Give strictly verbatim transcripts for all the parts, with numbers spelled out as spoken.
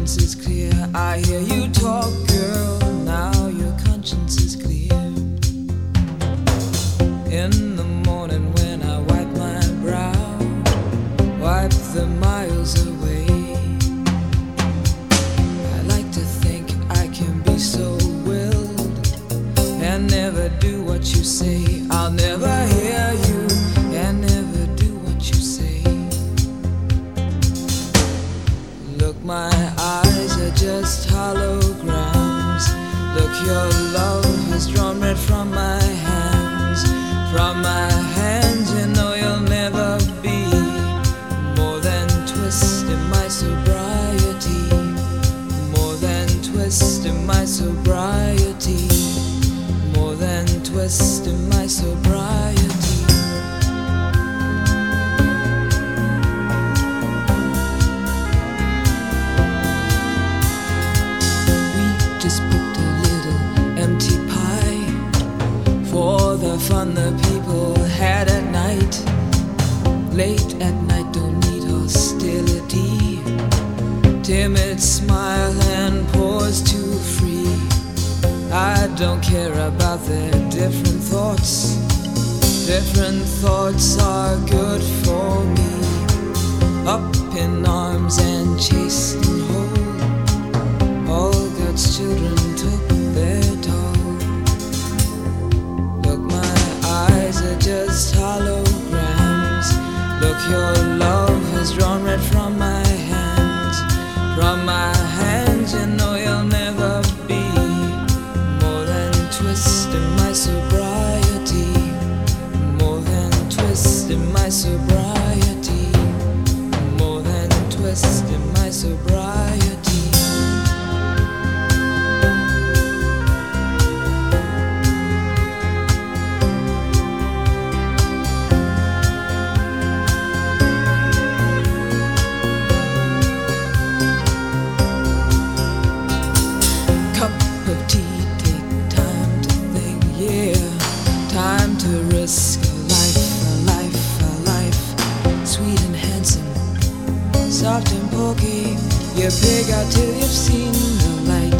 conscience is clear. I hear you talk, girl. Now your conscience is clear. In the morning when I wipe my brow, wipe the miles away. I like to think I can be so willed and never do what you say. I'll never hear you and never do what you say. Look, my eyes are just holograms. Look, your love has drawn red from my hands. From my hands, you know you'll never be more than twist in my sobriety. More than twist in my sobriety. More than twist in my sobriety. Just put a little empty pie for the fun the people had at night. Late at night, don't need hostility. Timid smile and pause too free. I don't care about their different thoughts. Different thoughts are good for me. Up in arms and chased and whole. All God's children took their toll. Look, my eyes are just holograms. Look, your love has drawn red from my hands. From my hands, you know you'll never be more than twist in my sobriety. More than twist in my sobriety. More than twist in my sobriety. Risk a life, a life, a life. Sweet and handsome, soft and pokey. You pig out till you've seen the light.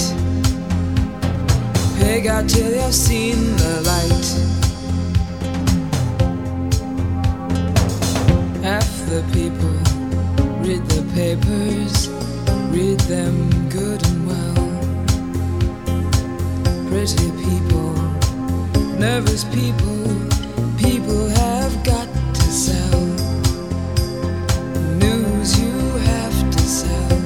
Pig out till you've seen the light. Half the people read the papers, read them good and well. Pretty people, nervous people. People have got to sell. News you have to sell.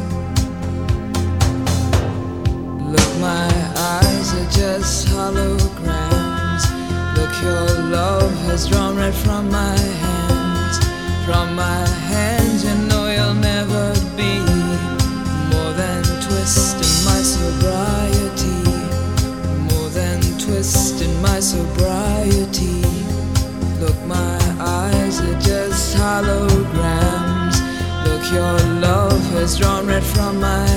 Look, my eyes are just holograms. Look, your love has drawn red from my hands. From my hands, you know you'll never be more than twist in my sobriety. More than twist in my sobriety. Look, my eyes are just holograms. Look, your love has drawn red from my